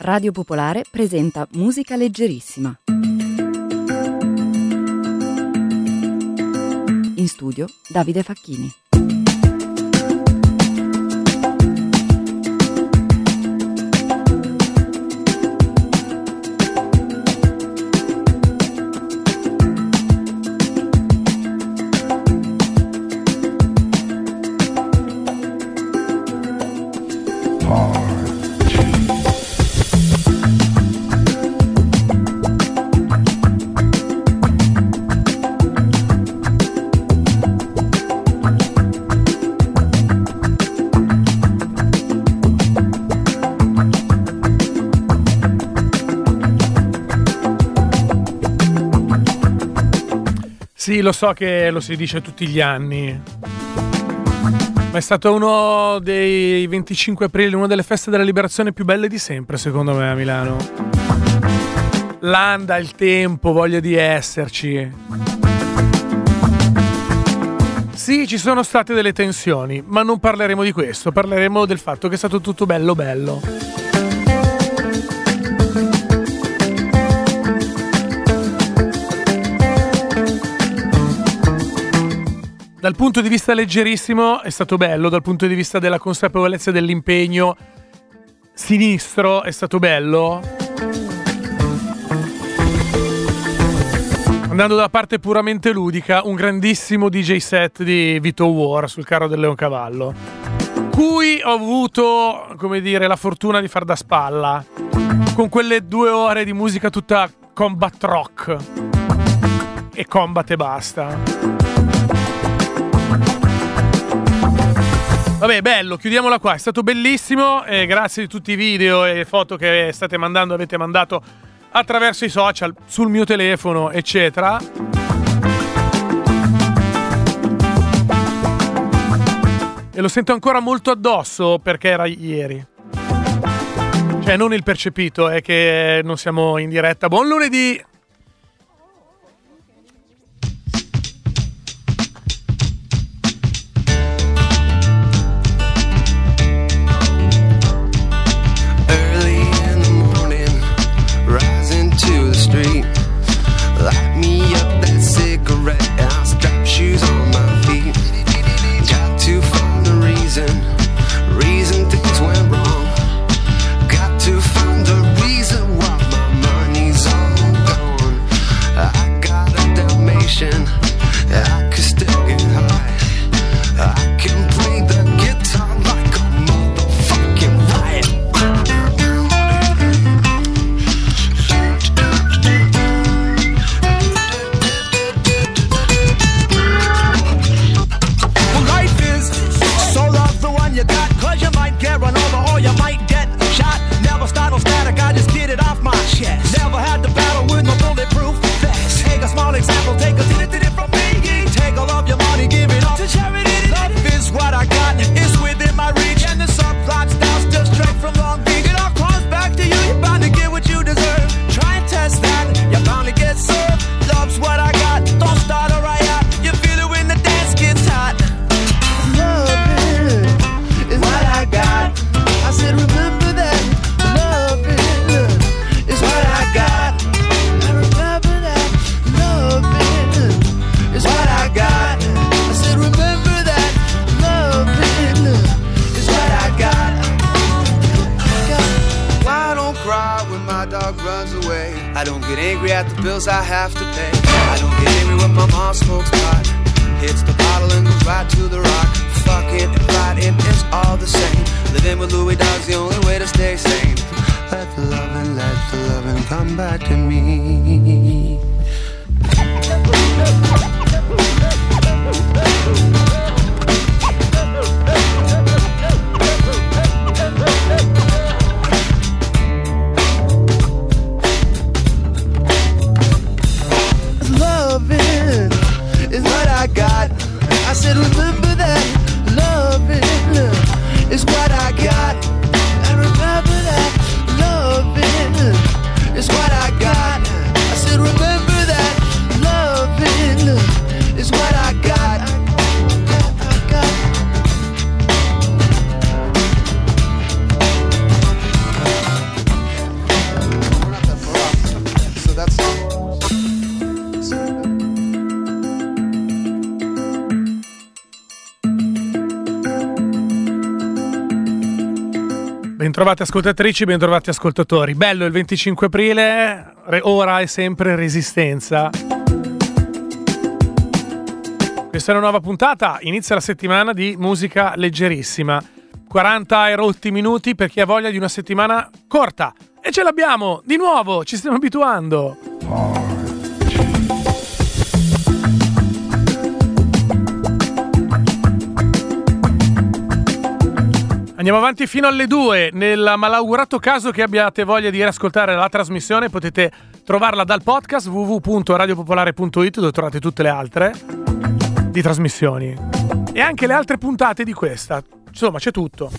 Radio Popolare presenta Musica Leggerissima. In studio Davide Facchini. Sì, lo so che lo si dice tutti gli anni, ma è stato uno dei 25 aprile, una delle feste della liberazione più belle di sempre, secondo me, a Milano. L'anda, il tempo, voglia di esserci. Sì, ci sono state delle tensioni, ma non parleremo di questo, parleremo del fatto che è stato tutto bello bello. Dal punto di vista leggerissimo è stato bello, dal punto di vista della consapevolezza dell'impegno sinistro è stato bello. Andando da parte puramente ludica, un grandissimo DJ set di Vito War sul carro del Leoncavallo, cui ho avuto, come dire, la fortuna di far da spalla, con quelle 2 ore di musica tutta combat rock e combat e basta. Vabbè, bello, chiudiamola qua, è stato bellissimo, grazie di tutti i video e foto che avete mandato attraverso i social, sul mio telefono, eccetera. E lo sento ancora molto addosso perché era ieri. Cioè, non il percepito, è che non siamo in diretta. Buon lunedì! Light me up that cigarette and I'll strap shoes on my feet. Got to find a reason things went wrong. Got to find a reason why my money's all gone. I got a Dalmatian, I could still get high. I can play the guitar like a motherfucking riot. You got, cause you might get run over or you might get shot. Never start no static, I just get it off my chest. Never had to battle with no bulletproof vest. Take a small example, take a did it from me. Take all of your money, give it up to charity. Love is what I got, it's within my reach. And the subplot styles just straight from Long Beach. It all comes back to you, you're bound to get what you deserve. Try and test that, you're bound to get served. Love's what I got, don't start a riot. You feel it when the dance gets hot. I got. I said remember that loving is what I got. I remember that loving is what I got. I said remember that loving is what I got. Why don't cry when my dog runs away? I don't get angry at the bills I have to pay. I don't get angry when my mom smokes pot, hits the bottle and goes right to the rock. Fucking and fighting, it's all the same. Living with Louis Dog's the only way to stay sane. Let the loving come back to me. Loving is what I got. I said remember that loving is what I got. I remember that loving is what I got. Bentrovate ascoltatrici, bentrovati ascoltatori. Bello il 25 aprile, ora è sempre Resistenza. Questa è una nuova puntata, inizia la settimana di musica leggerissima. 40 e rotti minuti per chi ha voglia di una settimana corta. E ce l'abbiamo, di nuovo, ci stiamo abituando. Andiamo avanti fino alle 2. Nel malaugurato caso che abbiate voglia di riascoltare la trasmissione, potete trovarla dal podcast www.radiopopolare.it, dove trovate tutte le altre di trasmissioni e anche le altre puntate di questa. Insomma, c'è tutto.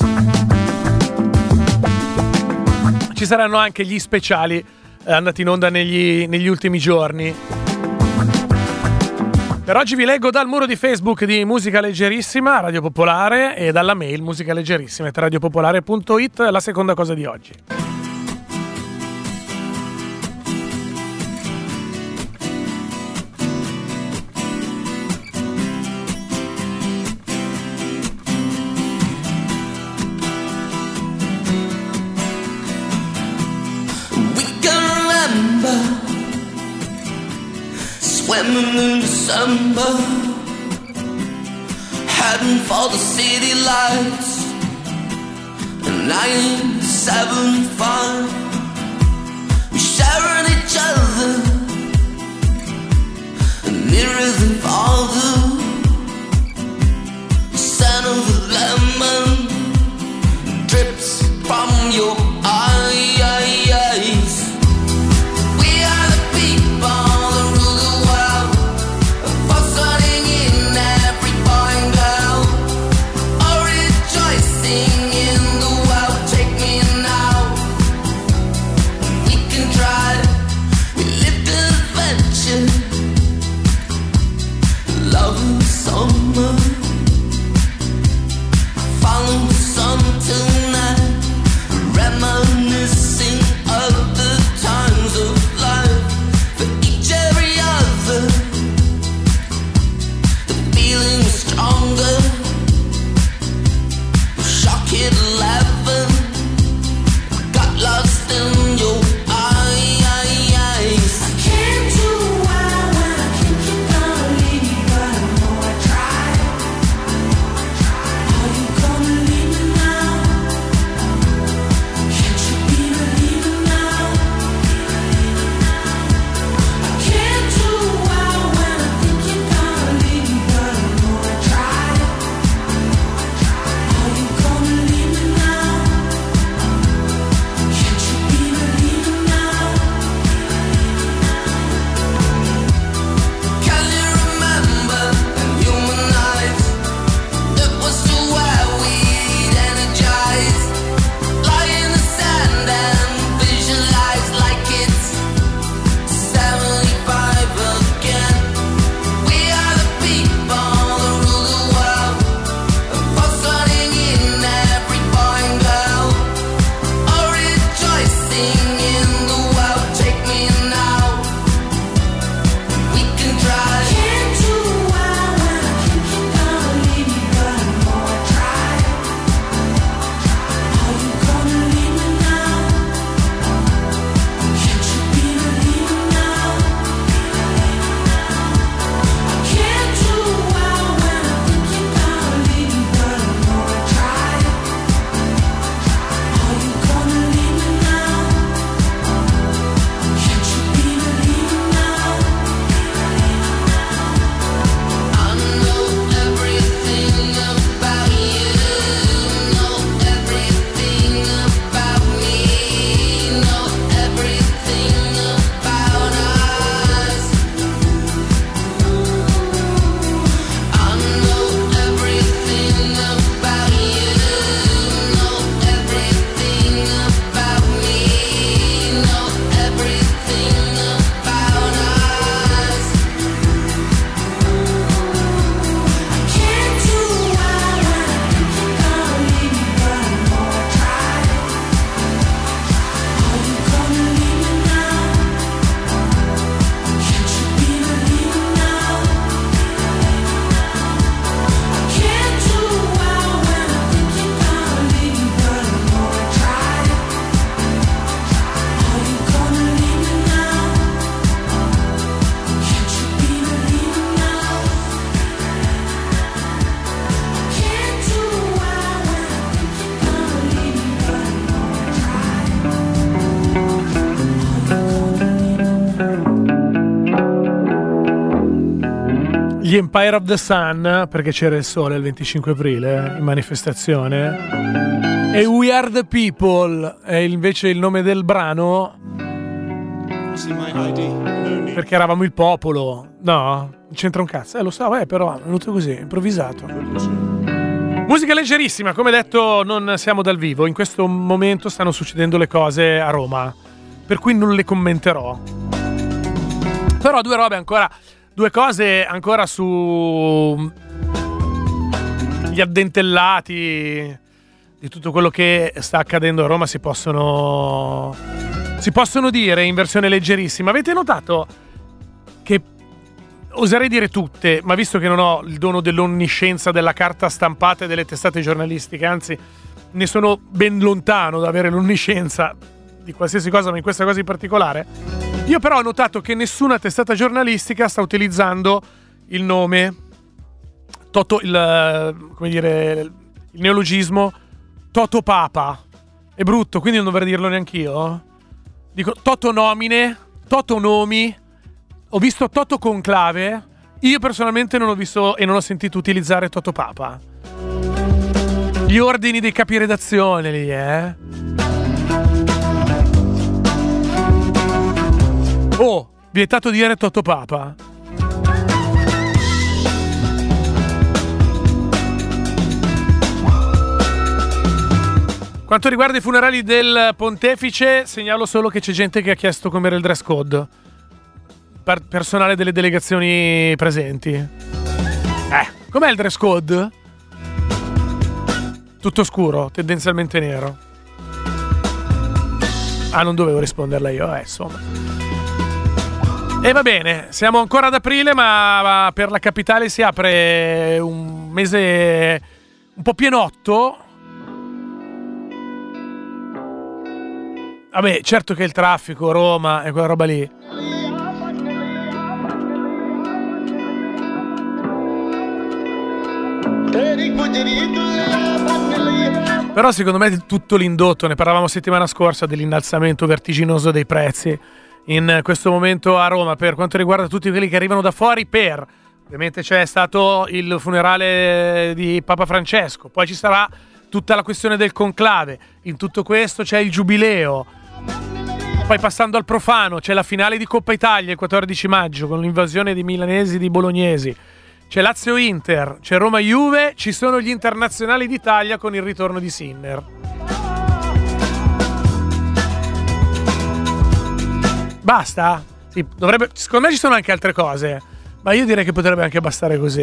Ci saranno anche gli speciali andati in onda negli ultimi giorni. Per oggi vi leggo dal muro di Facebook di Musica Leggerissima, Radio Popolare, e dalla mail musicaleggerissima@radiopopolare.it, la seconda cosa di oggi. Swimming in December, heading for the city lights. 975, we sharing each other, nearer than farther. The scent of the lemon drips from your eyes. We are the people. Found gli Empire of the Sun, perché c'era il sole il 25 aprile in manifestazione, e We Are the People è invece il nome del brano, perché eravamo il popolo. No, non c'entra un cazzo, lo so, però è venuto così, improvvisato. Musica leggerissima, come detto non siamo dal vivo, in questo momento stanno succedendo le cose a Roma, per cui non le commenterò. Però due cose ancora su gli addentellati di tutto quello che sta accadendo a Roma si possono dire in versione leggerissima. Avete notato che, oserei dire tutte, ma visto che non ho il dono dell'onniscienza della carta stampata e delle testate giornalistiche, anzi ne sono ben lontano da avere l'onniscienza di qualsiasi cosa, ma in questa cosa in particolare, io però ho notato che nessuna testata giornalistica sta utilizzando il nome Toto, il neologismo Toto Papa. È brutto, quindi non dovrei dirlo neanch'io. Dico Toto nomine, Toto nomi, ho visto Toto conclave. Io personalmente non ho visto e non ho sentito utilizzare Toto Papa. Gli ordini dei capiredazione lì, Oh, vietato dire Toto Papa. Quanto riguarda i funerali del pontefice, segnalo solo che c'è gente che ha chiesto com'era il dress code. Personale delle delegazioni presenti. Com'è il dress code? Tutto scuro, tendenzialmente nero. Non dovevo risponderla io, insomma. E va bene, siamo ancora ad aprile, ma per la capitale si apre un mese un po' pienotto. Vabbè, certo che il traffico, Roma e quella roba lì. Però secondo me è tutto l'indotto, ne parlavamo settimana scorsa dell'innalzamento vertiginoso dei prezzi in questo momento a Roma per quanto riguarda tutti quelli che arrivano da fuori. Ovviamente c'è stato il funerale di Papa Francesco, poi ci sarà tutta la questione del conclave, in tutto questo c'è il giubileo, poi passando al profano c'è la finale di Coppa Italia il 14 maggio con l'invasione di milanesi e di bolognesi, c'è Lazio-Inter, c'è Roma-Juve, ci sono gli internazionali d'Italia con il ritorno di Sinner. Basta? Sì, secondo me ci sono anche altre cose, ma io direi che potrebbe anche bastare così.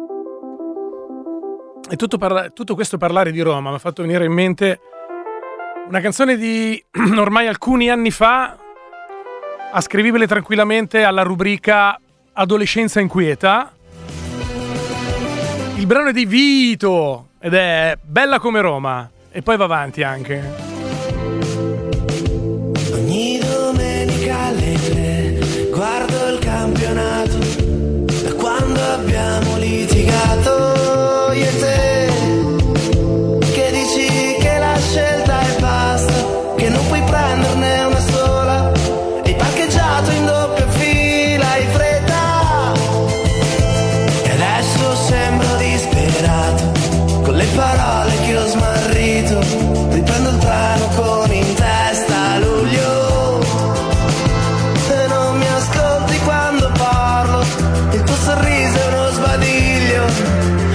E tutto questo parlare di Roma mi ha fatto venire in mente una canzone di ormai alcuni anni fa, ascrivibile tranquillamente alla rubrica Adolescenza inquieta. Il brano è di Vito ed è Bella come Roma, e poi va avanti anche. Ogni domenica alle 3 guardo il campionato, da quando abbiamo litigato io e te, che dici che la scelta è basta, che non puoi prenderne una sola, e hai parcheggiato in doppia fila, hai fretta, e adesso sembro disperato, con le parole che ho smarrito, riprendo il treno con in testa luglio. Sorriso è uno sbadiglio,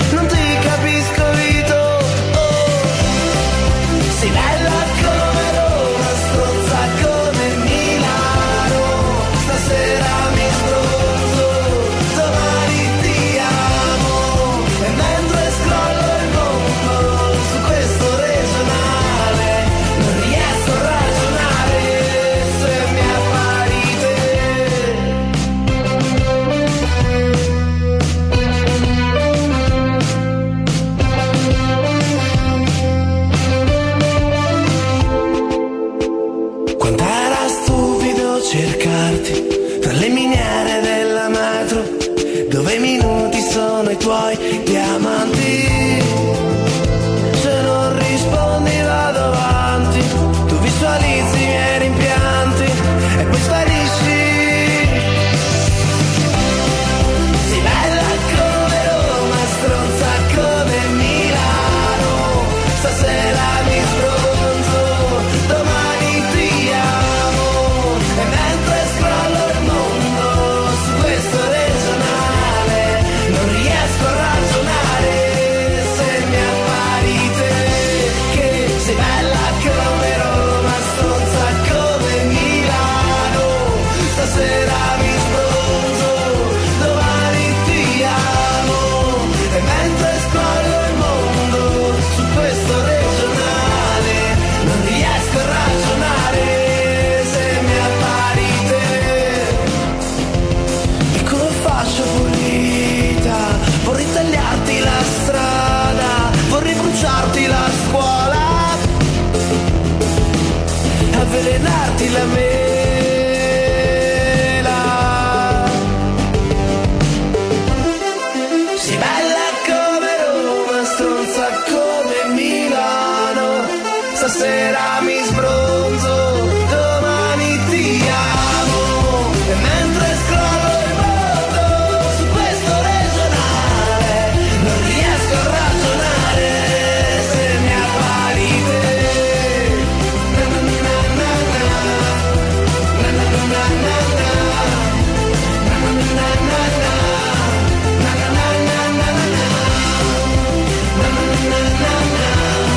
la mela. Sei bella come Roma, stronza come Milano. Stasera mi sbronzo, domani ti amo. E mentre scrollo il mondo su questo regionale, non riesco a ragionare se mi appari te. Na na na na na, na na na na na, na na na na na, na na na na na, na na na na na.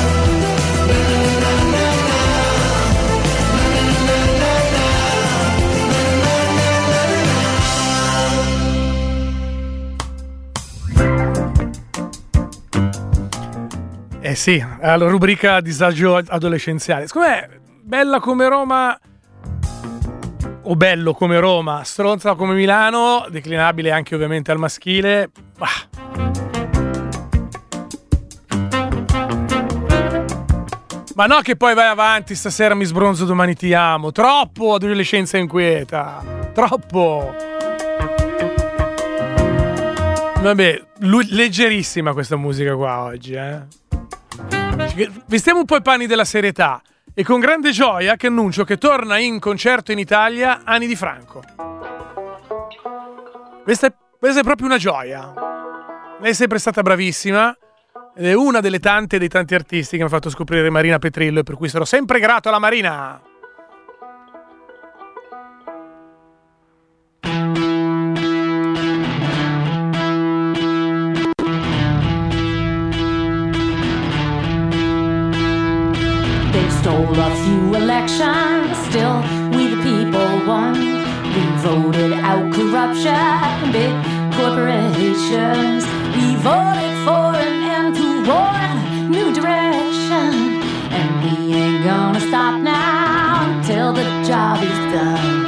Eh sì, alla rubrica disagio adolescenziale. Secondo me, bella come Roma o bello come Roma, stronza come Milano, declinabile anche ovviamente al maschile. Ma no che poi vai avanti, stasera mi sbronzo, domani ti amo. Troppo adolescenza inquieta. Troppo. Vabbè, leggerissima questa musica qua oggi, Vestiamo un po' i panni della serietà e con grande gioia che annuncio che torna in concerto in Italia Ani Di Franco. Questa è proprio una gioia. Lei è sempre stata bravissima ed è una delle tante dei tanti artisti che mi ha fatto scoprire Marina Petrillo e per cui sarò sempre grato alla Marina. Stole a few elections, still we the people won. We voted out corruption, big corporations. We voted for an end to war, new direction. And we ain't gonna stop now until the job is done.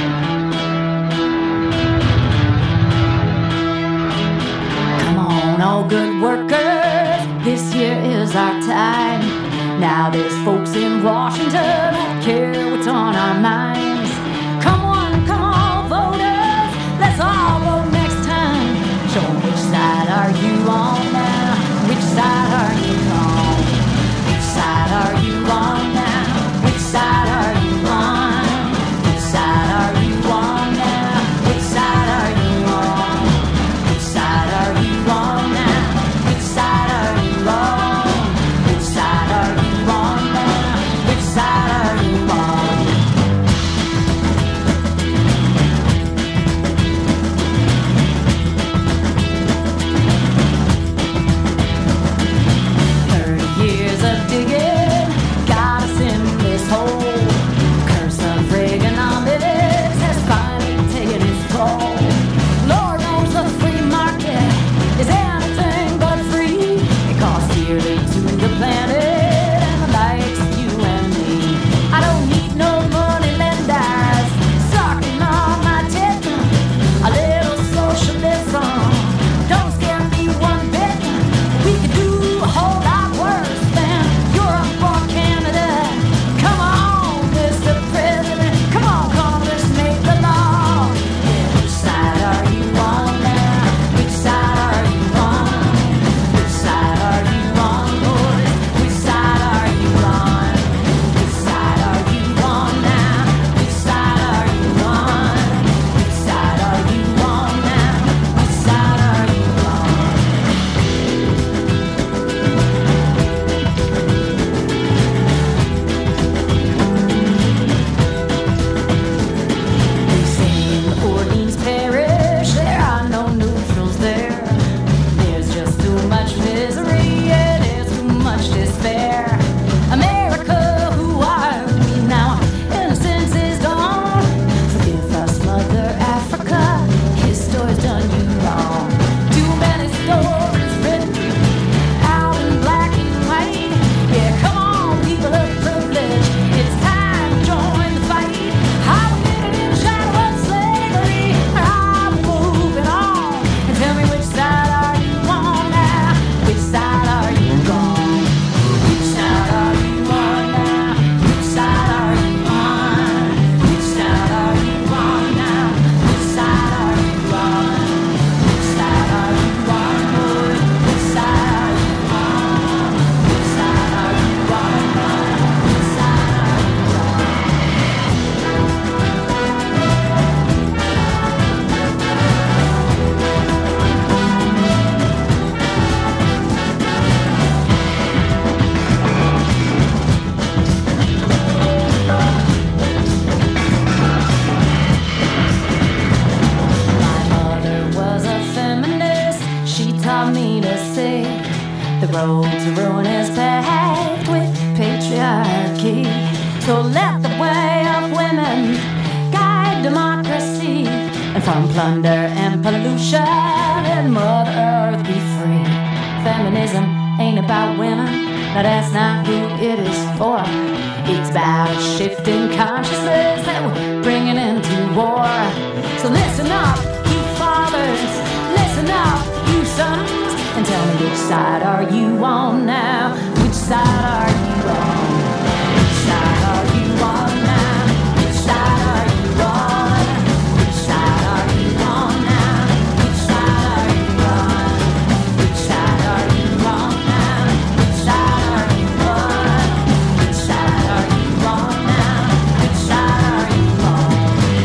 Come on, all good workers, this year is our time. Now there's folks in Washington who care what's on our minds. Come on, voters, let's all vote next time. Show 'em which side are you on now? Which side are you on? Which side are you on now? Which side are you on? Which side are you on now? Which side are you on? Which side are you on now? Which side are you on? Which side road is paved with patriarchy. So let the way of women guide democracy, and from plunder and pollution and Mother Earth be free. Feminism ain't about women, now that's not who it is for. It's about a shifting consciousness that we're bringing into war. So listen up, you fathers, listen up, you sons, and tell me which side are you on now? Which side are you on? Which side are you on now? Which side are you on? Which side are you on now? Which side are you on? Which side are you on now? Which side are you on? Which side are you on now? Which side are you on?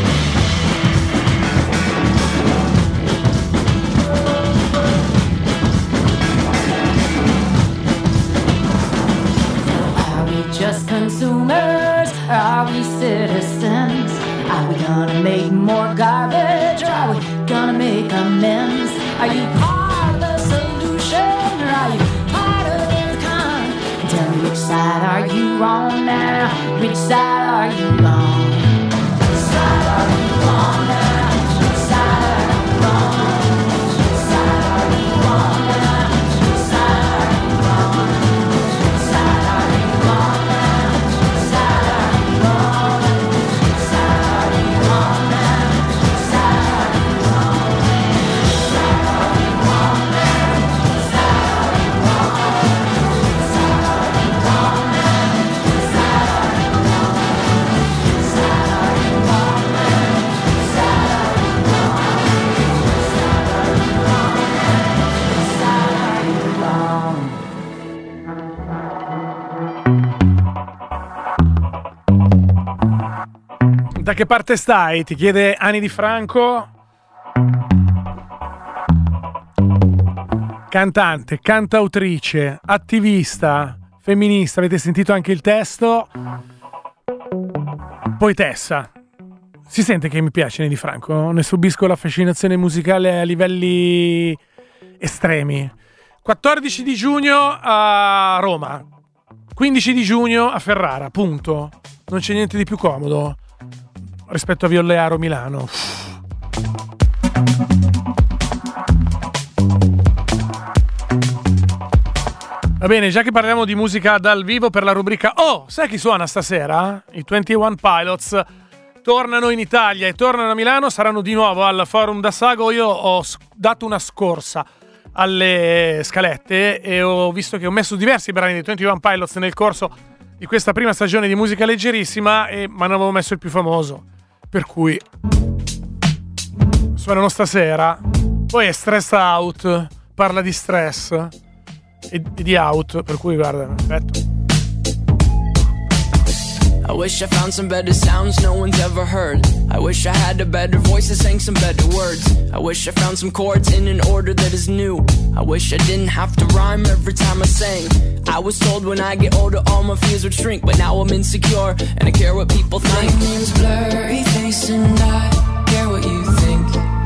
Are we just consumers, or are we citizens? Are we gonna make more garbage, or are we gonna make amends? Are you part of the solution, or are you part of the con? Tell me which side are you on now? Which side are you on? Which side are you on now? Which side are you on? Which side are you on now? Which side are you on? Which side are you on now? Which side are you on? Which side are you on now? Which side are you on? Which side are you on now? Which side are you on? Which side are you on now? Which side are you on? Which side are you on now? Which side are you on? Which side are you on? Da che parte stai? Ti chiede Ani Di Franco. Cantante, cantautrice, attivista, femminista. Avete sentito anche il testo? Poetessa. Si sente che mi piace Ani Di Franco? Ne subisco la fascinazione musicale a livelli estremi. 14 di giugno a Roma, 15 di giugno a Ferrara, punto. Non c'è niente di più comodo rispetto a Violearo Milano. Va bene, già che parliamo di musica dal vivo per la rubrica Oh, sai chi suona stasera? I 21 Pilots tornano in Italia e tornano a Milano, saranno di nuovo al Forum d'Assago. Io ho dato una scorsa alle scalette e ho visto che ho messo diversi brani dei 21 Pilots nel corso di questa prima stagione di musica leggerissima, ma non avevo messo il più famoso, per cui suonano stasera. Poi è Stressed Out, parla di stress e di out, per cui guarda, perfetto. I wish I found some better sounds no one's ever heard. I wish I had a better voice that sang some better words. I wish I found some chords in an order that is new. I wish I didn't have to rhyme every time I sang. I was told when I get older all my fears would shrink, but now I'm insecure and I care what people think. My name's Blurry Face and I care what you think.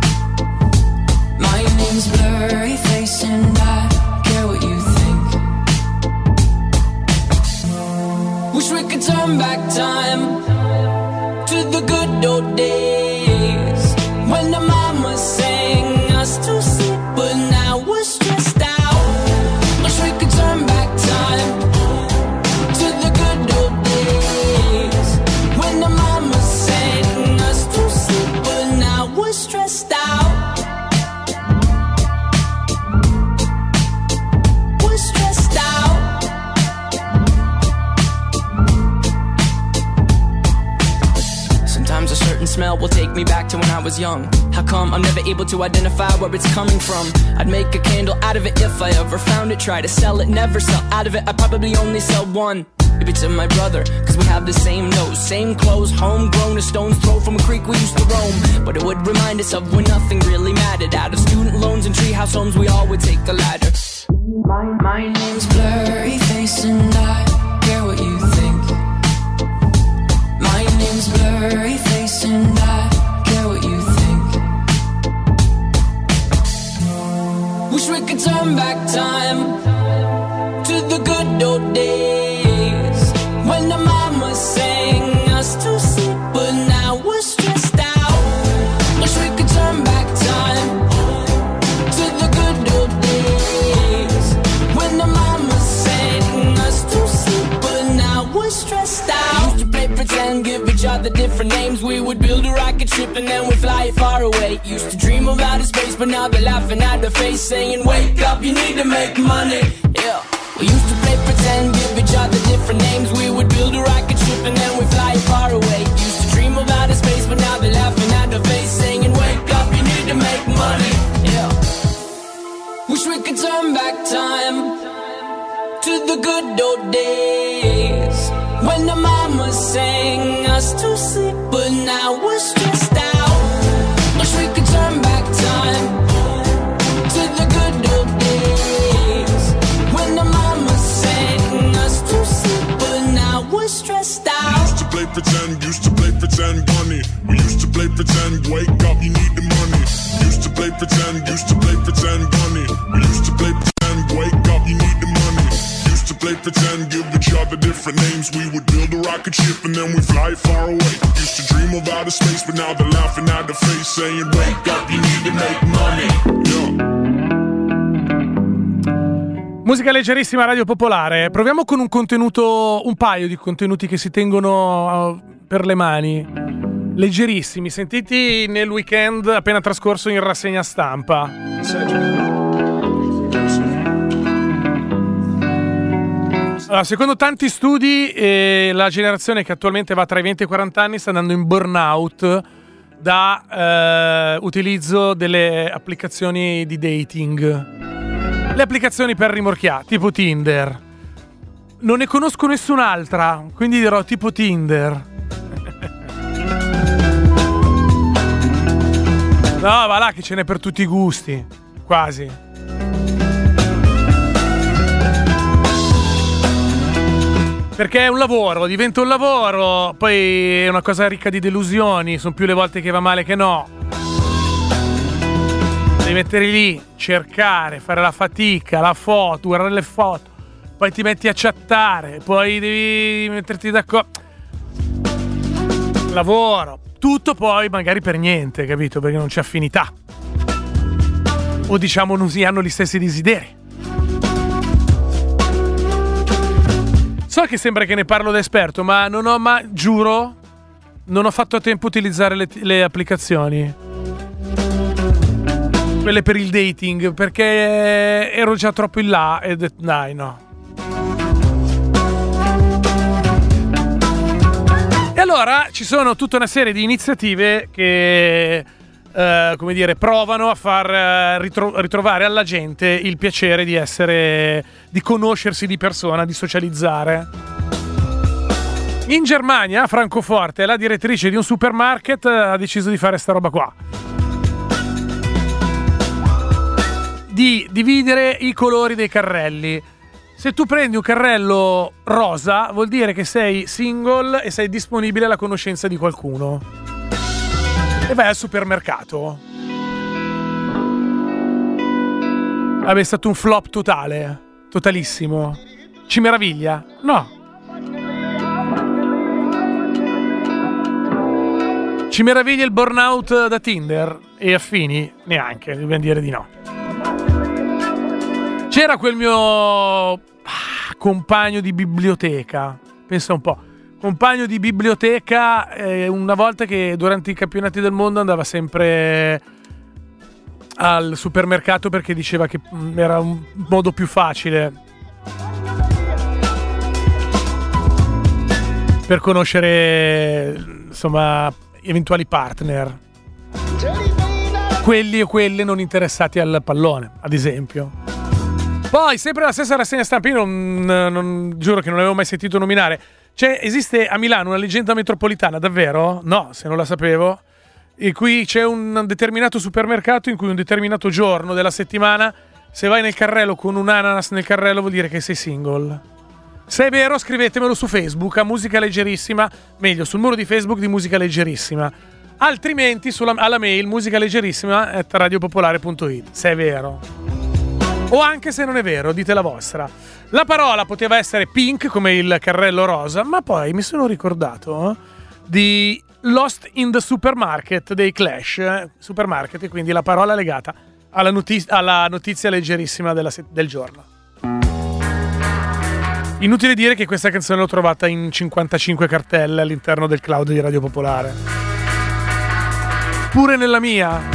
My name's Blurry Face and I care what you think. Wish we could turn back time to the good old days when the mama sang us to sleep, but now we're stressed out. Wish we could turn back time to the good old days when the mama sang us to sleep, but now we're stressed out. We're stressed out. Sometimes a certain smell will take me back to when I was young. How come I'm never able to identify where it's coming from? I'd make a candle out of it if I ever found it. Try to sell it, never sell out of it. I'd probably only sell one. Maybe to my brother, cause we have the same nose, same clothes, homegrown, a stone's throw from a creek we used to roam. But it would remind us of when nothing really mattered. Out of student loans and treehouse homes, we all would take the ladder. My name's Blurry Face and I care what you think. My name's Blurry Face and I care what you think. Wish we could turn back time to the good old days when the mama sang us to sleep, but now we're stressed out. Wish we could turn back time to the good old days when the mama sang us to sleep, but now we're stressed out. Used to play pretend, give each other different names. We would build a rocket ship and then we'd fly far away. Used to dream of outer space, but now they're laughing at the face, saying wake up, you need to make money. Yeah. We used to play pretend, give each other different names. We would build a rocket ship and then we'd fly far away. Used to dream of outer space, but now they're laughing at the face, saying wake up, you need to make money. Yeah. Wish we could turn back time to the good old days when the mama sang us to sleep, but now we're stressed out. Wish we could turn back time to the good old days when the mama sang us to sleep, but now we're stressed out. Used to play pretend, bunny. We used to play pretend, wake up, you need the money. Used to play pretend, bunny. We used to play pretend, wake up, you need the money. Used to play pretend, give each other different names. We would build a rocket ship and then we fly far away. Used to dream of outer space, but now they're laughing at the face, saying wake up, you need to make money. Yeah. Musica leggerissima, Radio Popolare. Proviamo con un paio di contenuti che si tengono per le mani, leggerissimi, sentiti nel weekend appena trascorso in rassegna stampa. Allora, secondo tanti studi, la generazione che attualmente va tra i 20 e i 40 anni sta andando in burnout da utilizzo delle applicazioni di dating. Le applicazioni per rimorchiare, tipo Tinder. Non ne conosco nessun'altra, quindi dirò tipo Tinder. No, va là che ce n'è per tutti i gusti, quasi. Perché è un lavoro, diventa un lavoro, poi è una cosa ricca di delusioni, sono più le volte che va male che no. Devi mettere lì, cercare, fare la fatica, la foto, guardare le foto, poi ti metti a chattare, poi devi metterti d'accordo. Lavoro, tutto poi magari per niente, capito? Perché non c'è affinità. O diciamo non si hanno gli stessi desideri. So che sembra che ne parlo da esperto, ma giuro, non ho fatto a tempo a utilizzare le applicazioni. Quelle per il dating, perché ero già troppo in là e ho detto dai, no. E allora ci sono tutta una serie di iniziative che come dire, provano a far ritrovare alla gente il piacere di conoscersi di persona, di socializzare. In Germania, a Francoforte, la direttrice di un supermarket ha deciso di fare sta roba qua. Di dividere i colori dei carrelli. Se tu prendi un carrello rosa, vuol dire che sei single e sei disponibile alla conoscenza di qualcuno. E vai al supermercato. Vabbè, è stato un flop totale. Totalissimo. Ci meraviglia? No. Ci meraviglia il burnout da Tinder e affini? Neanche, dobbiamo dire di no. C'era quel mio compagno di biblioteca, pensa un po', compagno di biblioteca, una volta che durante i campionati del mondo andava sempre al supermercato perché diceva che era un modo più facile per conoscere, insomma, eventuali partner, quelli e quelle non interessati al pallone, ad esempio. Poi, sempre la stessa rassegna stampa, io non giuro che non l'avevo mai sentito nominare. Esiste a Milano una leggenda metropolitana, davvero? No, se non la sapevo. E qui c'è un determinato supermercato in cui un determinato giorno della settimana, se vai nel carrello con un ananas nel carrello, vuol dire che sei single. Se è vero, scrivetemelo su Facebook a Musica Leggerissima, meglio sul muro di Facebook di Musica Leggerissima. Altrimenti alla mail musicaleggerissima@radiopopolare.it, se è vero. O anche se non è vero, dite la vostra. La parola poteva essere pink come il carrello rosa, ma poi mi sono ricordato di Lost in the Supermarket dei Clash, supermarket, e quindi la parola legata alla notizia leggerissima del giorno. Inutile dire che questa canzone l'ho trovata in 55 cartelle all'interno del cloud di Radio Popolare. Pure nella mia.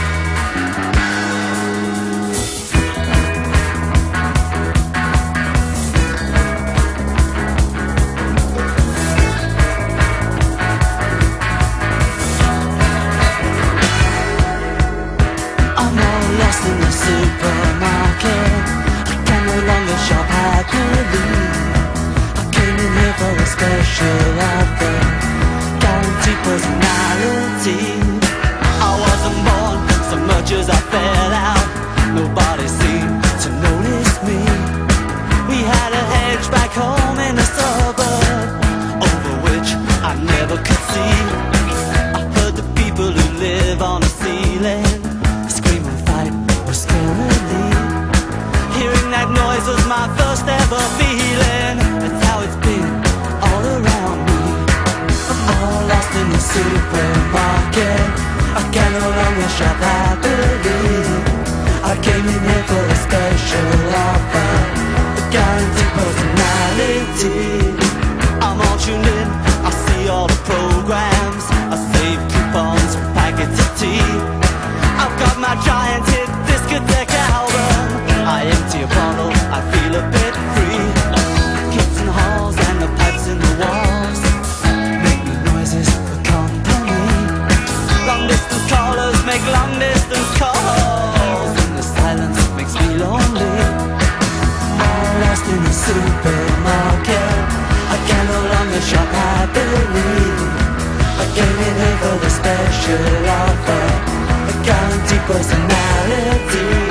In the supermarket, I can no longer shop happily. I came in here for a special offer, guaranteed personality. I wasn't born so much as I fell out. Nobody seemed to notice me. We had a hedge back home in a suburb, over which I never could see. I heard the people who live on the ceiling scream and fight scarily. Hearing that noise was my first ever feeling. That's how it's been all around me. I'm all lost in the supermarket. I can no longer shop happily. I came in here for a special offer, a guaranteed personality. I'm all tuned in, I see all the programs, I save coupons for packets of tea. I've got my giant hit discotheque album. I empty a bottle, I feel a bit free. Kids in halls and the pipes in the walls make me noises for company. Long distance callers make long distance calls, and the silence makes me lonely. All lost in the supermarket, I can no longer shop happily. I came in here for the special offer, guaranteed personality.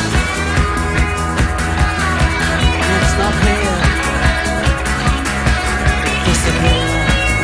It's not here, disappear.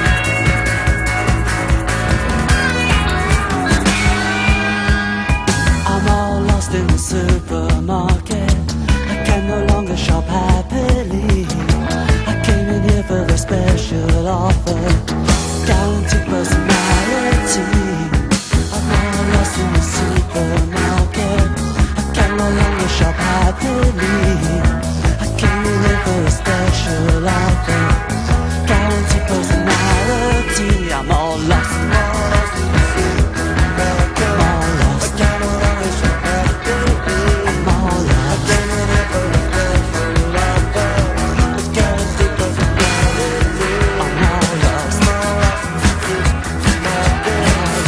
I'm all lost in the supermarket, I can no longer shop happily. I came in here for the special offer, guaranteed personality. Lost in the supermarket, I can no longer shop happily. I came in here for a special offer, guaranteed personality. I'm all lost, all lost in the supermarket. I'm all lost, I can no longer shop happily. I'm all lost, I came in here for a special offer, a guaranteed personality. I'm all lost, all lost in the supermarket.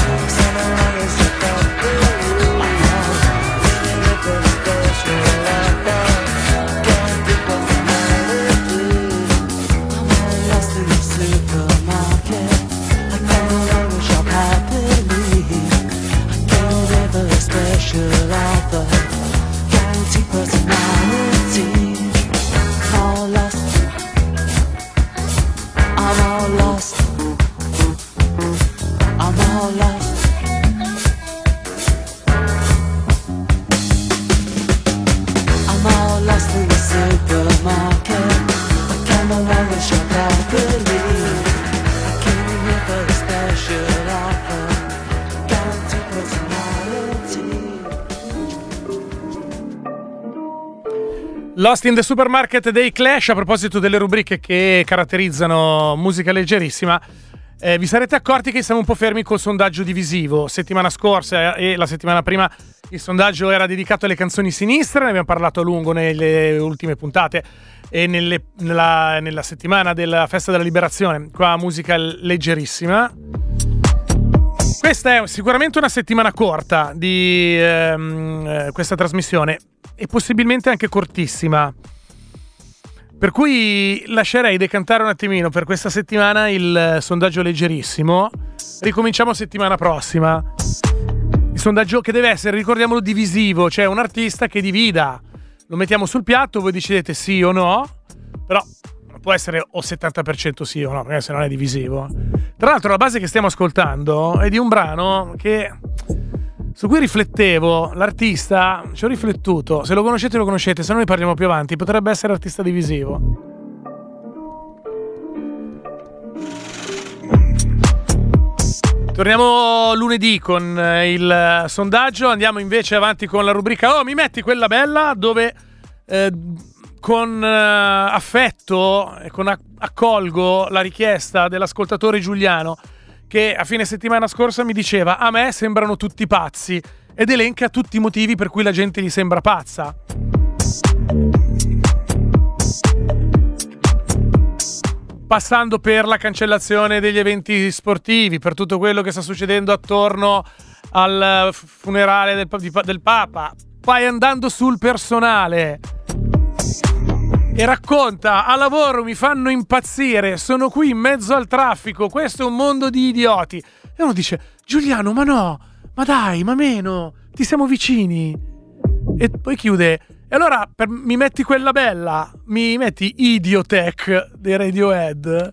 Lost in the Supermarket dei Clash. A proposito delle rubriche che caratterizzano Musica Leggerissima, vi sarete accorti che siamo un po' fermi col sondaggio divisivo. Settimana scorsa e la settimana prima il sondaggio era dedicato alle canzoni sinistre, ne abbiamo parlato a lungo nelle ultime puntate e nella settimana della Festa della Liberazione qua a Musica Leggerissima. Questa è sicuramente una settimana corta di questa trasmissione e possibilmente anche cortissima, per cui lascerei decantare un attimino per questa settimana il sondaggio leggerissimo. Ricominciamo settimana prossima. Il sondaggio che deve essere, ricordiamolo, divisivo, cioè un artista che divida. Lo mettiamo sul piatto, voi decidete sì o no, però può essere o 70% sì o no, perché se non è divisivo. Tra l'altro la base che stiamo ascoltando è di un brano che su cui riflettevo. L'artista, ci ho riflettuto, se lo conoscete lo conoscete, se no ne parliamo più avanti, potrebbe essere artista divisivo. Torniamo lunedì con il sondaggio, andiamo invece avanti con la rubrica "Oh, mi metti quella bella", dove con affetto e accolgo la richiesta dell'ascoltatore Giuliano, che a fine settimana scorsa mi diceva: a me sembrano tutti pazzi, ed elenca tutti i motivi per cui la gente gli sembra pazza. Passando per la cancellazione degli eventi sportivi, per tutto quello che sta succedendo attorno al funerale del Papa, poi andando sul personale. E racconta: a lavoro mi fanno impazzire, sono qui in mezzo al traffico, questo è un mondo di idioti. E uno dice: Giuliano, ma no, ma dai, ma meno, ti siamo vicini. E poi chiude: e allora mi metti quella bella, mi metti Idiotech dei Radiohead?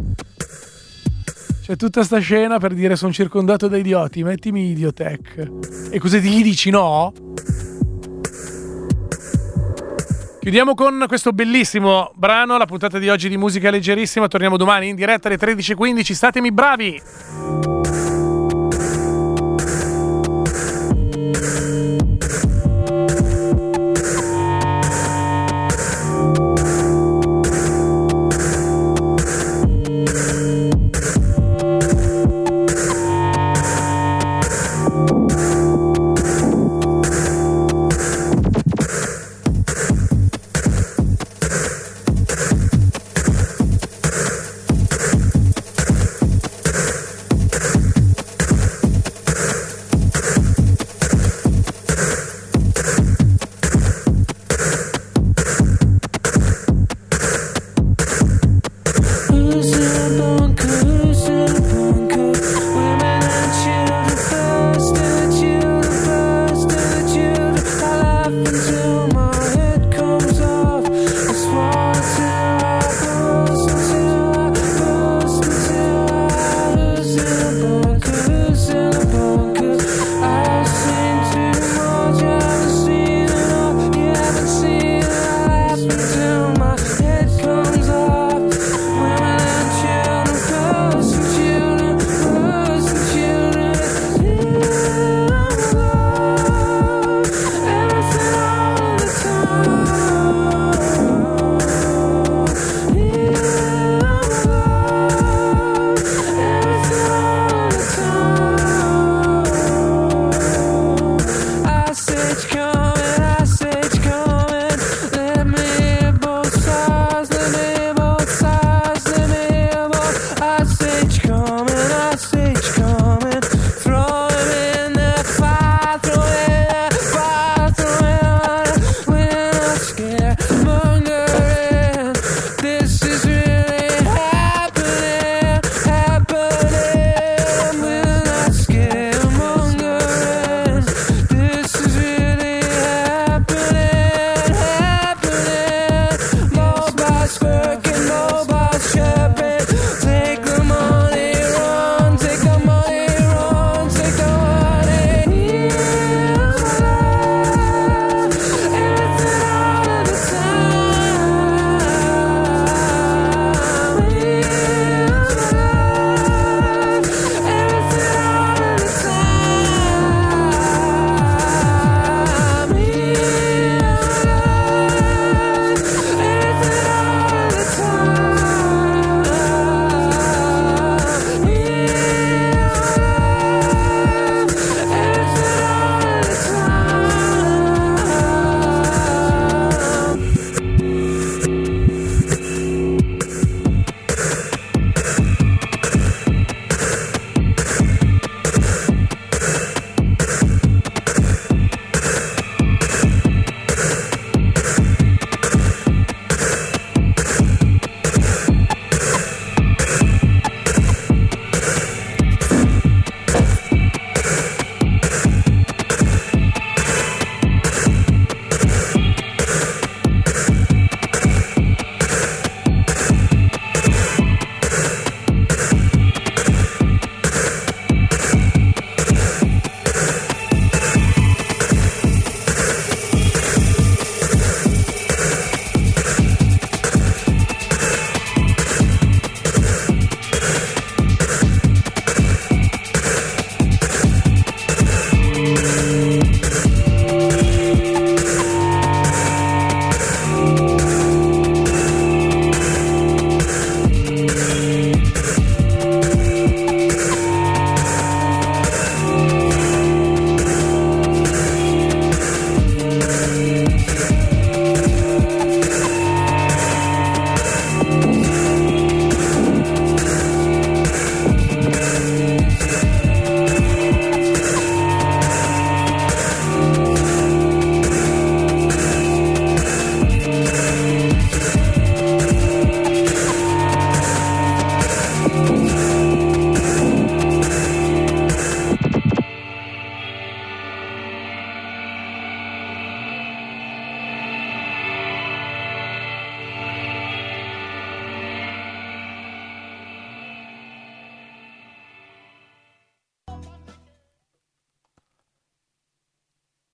C'è tutta sta scena per dire: sono circondato da idioti, mettimi Idiotech. E così gli dici no? Chiudiamo con questo bellissimo brano, la puntata di oggi di Musica Leggerissima. Torniamo domani in diretta alle 13:15. Statemi bravi!